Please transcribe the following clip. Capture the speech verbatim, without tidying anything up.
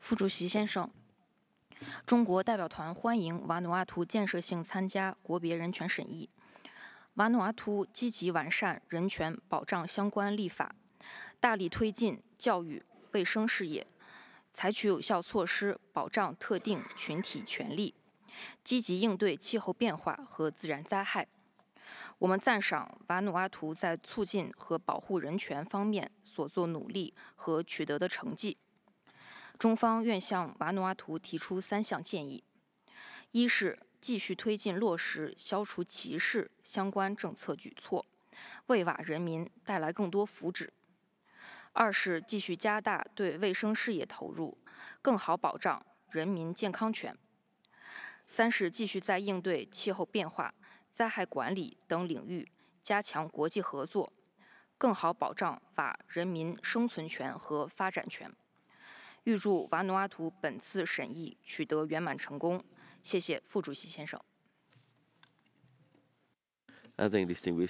副主席先生，中国代表团欢迎瓦努阿图建设性参加国别人权审议。瓦努阿图积极完善人权保障相关立法，大力推进教育、卫生事业，采取有效措施保障特定群体权利，积极应对气候变化和自然灾害。我们赞赏瓦努阿图在促进和保护人权方面所做努力和取得的成绩。中方愿向瓦努阿图提出三项建议：一是继续推进落实消除歧视相关政策举措，为瓦人民带来更多福祉；二是继续加大对卫生事业投入，更好保障人民健康权；三是继续在应对气候变化、灾害管理等领域加强国际合作，更好保障瓦人民生存权和发展权。预祝瓦努阿图本次审议取得圆满成功。谢谢副主席先生。 I think distinguished